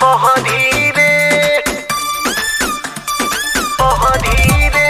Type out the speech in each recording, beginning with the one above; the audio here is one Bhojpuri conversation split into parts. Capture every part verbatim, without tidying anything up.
कहरी रे कहरी रे।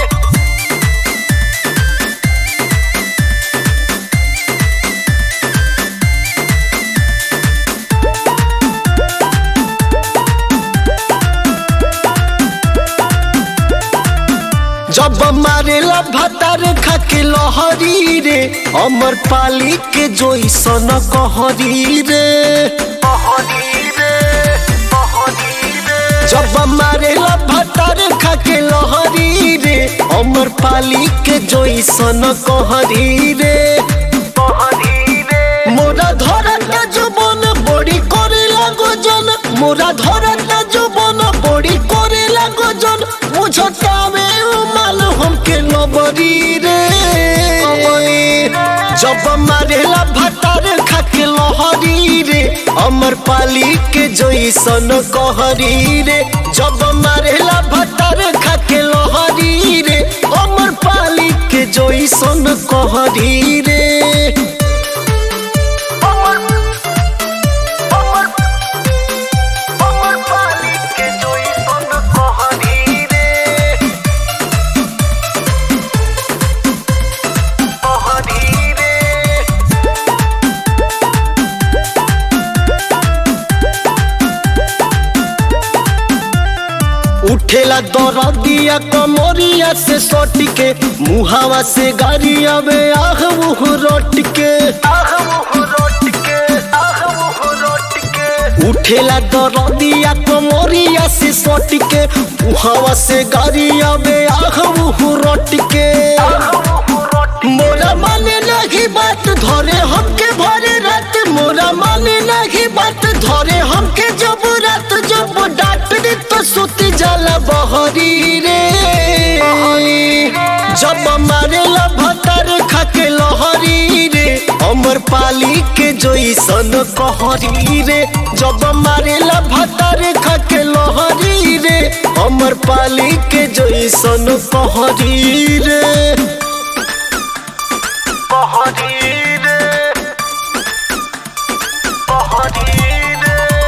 जब मारेला भतार खाके लहरी रे अमर पाली के जोइसन कहरी रे कहरी रे कहरी रे। जब मारेला भतार खाके लहरी रे अमर पाली के जोइसन कहरी रे कहरी रे। मोरा धरत जुबन बड़ी करे लागो जन मोरा धरत जुबन बड़ी करे लागो जन मुझतावे हमके लबरी रे। जब मारेला भतार खाके लहरी रे अमर पाली के जोइसन कहरी रे। जब मारेला भतार खाके लहरी रे अमर पाली के जोइसन कहरी रे। उठेला दरदिया कमरिया से सट के मुहावा से गारिया में आह मुह रोट के आह मुह रोट के आह मुह रोट के। उठेला दरदिया कमरिया से सट के मुहावा से गारिया में आह मुह रोट के। मोरा माने नहीं बात धरे हमके भरे रात मोरा माने नहीं बात धरे हमके जब रात जब डांट दी तो सुती जाला बहरी रे। जब मारेला भतार खाके लहरी रे अमर पाली के जोइसन कहरी रे। जब मारेला भतार खाके लहरी रे अमर पाली के जोइसन कहरी रे कहरी रे कहरी रे।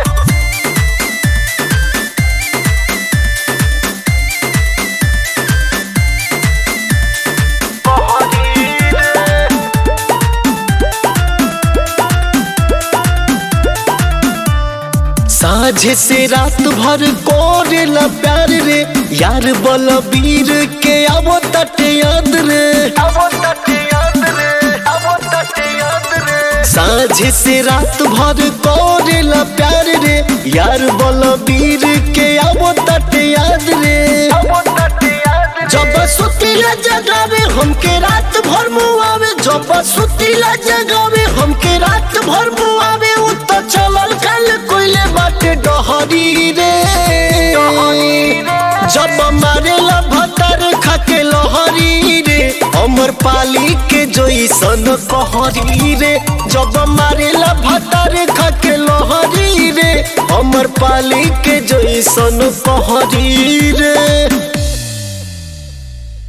साझे से रात भर कोरेला प्यार रे यार बलबीर के आवो तटे याद रे आवो तटे याद रे आवो तटे याद रे। साझे से रात भर कोरेला प्यार रे यार बलबीर के आवो तटे याद रे आवो तटे याद रे। जब सुतीला जगावे हमके रात भर मुआवे जब सुतीला जगावे हमके रात भर मुआवे उ तो चलल कल कोइले बाटे डहरी रे। जब मारेला भतार खाके लहरी रे अमर पाली के जोइसन कहरी रे। जब मारेला भतार खाके लहरी रे अमर पाली के जोइसन कहरी रे।